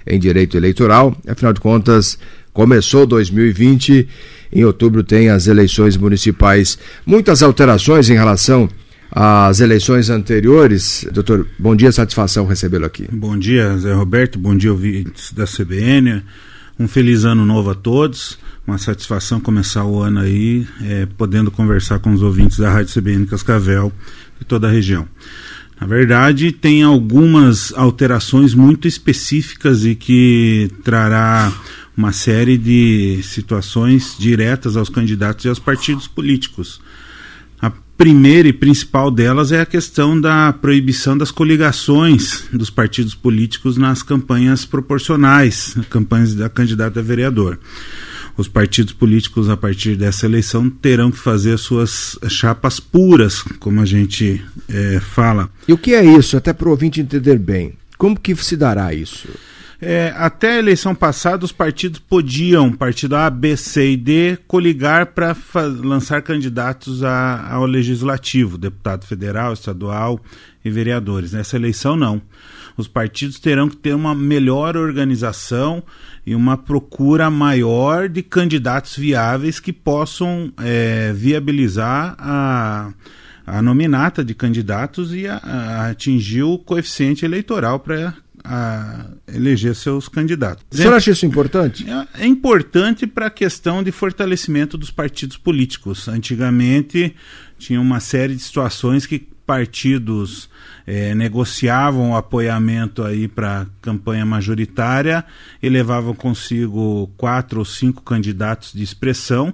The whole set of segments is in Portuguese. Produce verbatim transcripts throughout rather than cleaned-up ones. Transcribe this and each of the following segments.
em direito eleitoral. Afinal de contas, começou dois mil e vinte, em outubro tem as eleições municipais. Muitas alterações em relação às eleições anteriores. Doutor, bom dia, satisfação recebê-lo aqui. Bom dia, Zé Roberto, bom dia, ouvintes da C B N. Um feliz ano novo a todos. Uma satisfação começar o ano aí, é, podendo conversar com os ouvintes da Rádio C B N Cascavel e toda a região. Na verdade, tem algumas alterações muito específicas e que trará uma série de situações diretas aos candidatos e aos partidos políticos. A primeira e principal delas é a questão da proibição das coligações dos partidos políticos nas campanhas proporcionais, campanhas da candidata a vereador. Os partidos políticos, a partir dessa eleição, terão que fazer as suas chapas puras, como a gente é, fala. E o que é isso? Até para o ouvinte entender bem. Como que se dará isso? É, até a eleição passada, os partidos podiam, partido A, B, C e D, coligar para lançar candidatos a, ao legislativo, deputado federal, estadual e vereadores. Nessa eleição, não. Os partidos terão que ter uma melhor organização e uma procura maior de candidatos viáveis que possam é, viabilizar a, a nominata de candidatos e a, a atingir o coeficiente eleitoral para a eleger seus candidatos. O senhor acha isso importante? É, é importante para a questão de fortalecimento dos partidos políticos. Antigamente tinha uma série de situações que partidos é, negociavam o apoiamento aí para a campanha majoritária e levavam consigo quatro ou cinco candidatos de expressão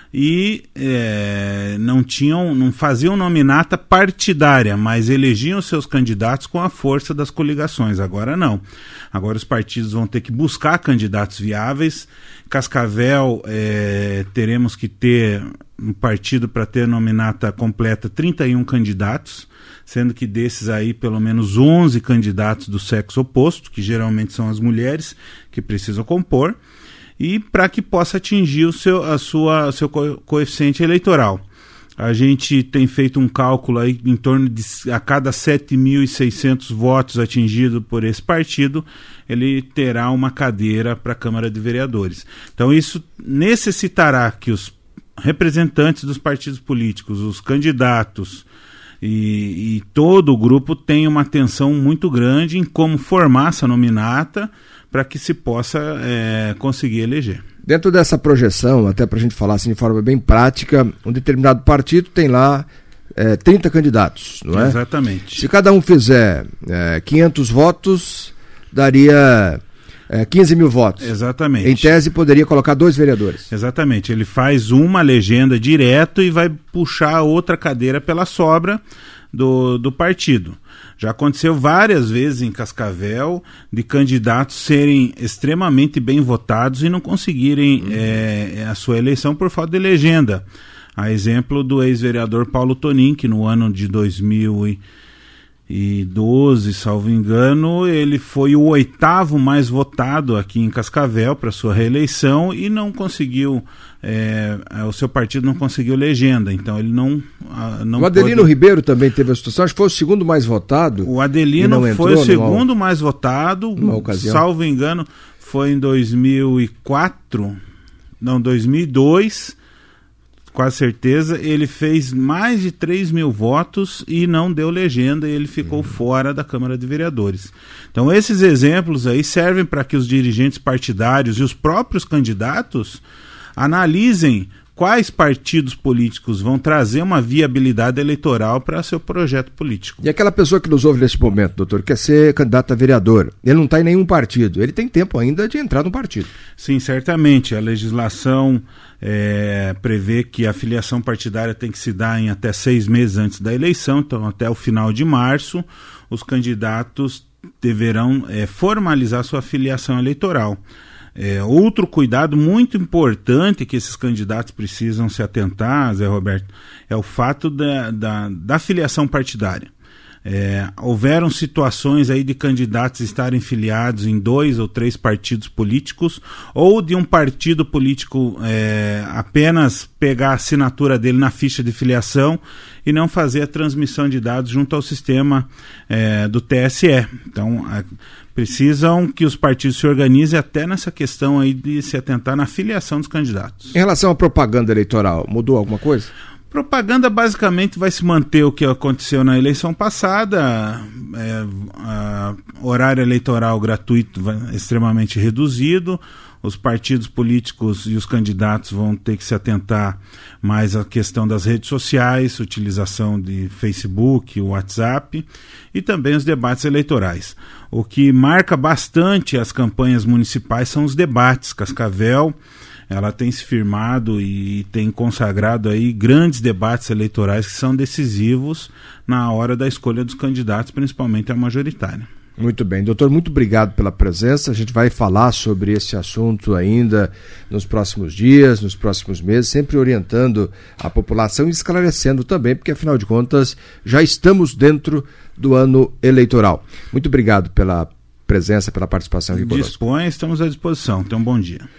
e é, não tinham, não faziam nominata partidária, mas elegiam seus candidatos com a força das coligações. Agora não. Agora os partidos vão ter que buscar candidatos viáveis. Cascavel, é, teremos que ter um partido para ter nominata completa trinta e um candidatos, sendo que desses aí pelo menos onze candidatos do sexo oposto, que geralmente são as mulheres que precisam compor, e para que possa atingir o seu, a sua, seu co- coeficiente eleitoral. A gente tem feito um cálculo aí em torno de a cada sete mil e seiscentos votos atingidos por esse partido, ele terá uma cadeira para a Câmara de Vereadores. Então isso necessitará que os representantes dos partidos políticos, os candidatos e, e todo o grupo tenham uma atenção muito grande em como formar essa nominata para que se possa é, conseguir eleger. Dentro dessa projeção, até para a gente falar assim de forma bem prática, um determinado partido tem lá é, trinta candidatos, não é? Exatamente. Se cada um fizer é, quinhentos votos, daria é, quinze mil votos. Exatamente. Em tese, poderia colocar dois vereadores. Exatamente. Ele faz uma legenda direto e vai puxar outra cadeira pela sobra do, do partido. Já aconteceu várias vezes em Cascavel de candidatos serem extremamente bem votados e não conseguirem uhum. é, a sua eleição por falta de legenda. A exemplo do ex-vereador Paulo Tonin, que no ano de dois mil e doze, salvo engano, ele foi o oitavo mais votado aqui em Cascavel para sua reeleição e não conseguiu, é, o seu partido não conseguiu legenda, então ele não... não o Adelino pôde... Ribeiro também teve a situação, acho que foi o segundo mais votado. O Adelino foi o segundo numa... mais votado, salvo engano, foi em dois mil e quatro, não, dois mil e dois... quase certeza, ele fez mais de três mil votos e não deu legenda e ele ficou uhum. fora da Câmara de Vereadores. Então esses exemplos aí servem para que os dirigentes partidários e os próprios candidatos analisem quais partidos políticos vão trazer uma viabilidade eleitoral para seu projeto político. E aquela pessoa que nos ouve nesse momento, doutor, quer ser candidato a vereador, ele não está em nenhum partido, ele tem tempo ainda de entrar no partido. Sim, certamente. A legislação é, prevê que a filiação partidária tem que se dar em até seis meses antes da eleição, então até o final de março, os candidatos deverão é, formalizar sua filiação eleitoral. É, outro cuidado muito importante que esses candidatos precisam se atentar, Zé Roberto, é o fato da, da, da filiação partidária. É, houveram situações aí de candidatos estarem filiados em dois ou três partidos políticos, ou de um partido político é, apenas pegar a assinatura dele na ficha de filiação e não fazer a transmissão de dados junto ao sistema é, do T S E. Então, a, precisam que os partidos se organizem até nessa questão aí de se atentar na filiação dos candidatos. Em relação à propaganda eleitoral, mudou alguma coisa? Propaganda basicamente vai se manter o que aconteceu na eleição passada, é, a, horário eleitoral gratuito vai, extremamente reduzido, os partidos políticos e os candidatos vão ter que se atentar mais à questão das redes sociais, utilização de Facebook, WhatsApp e também os debates eleitorais. O que marca bastante as campanhas municipais são os debates. Cascavel, ela tem se firmado e tem consagrado aí grandes debates eleitorais que são decisivos na hora da escolha dos candidatos, principalmente a majoritária. Muito bem, doutor, muito obrigado pela presença. A gente vai falar sobre esse assunto ainda nos próximos dias, nos próximos meses, sempre orientando a população e esclarecendo também, porque afinal de contas já estamos dentro do ano eleitoral. Muito obrigado pela presença, pela participação aqui conosco. Dispõe, estamos à disposição. Tenha um bom dia.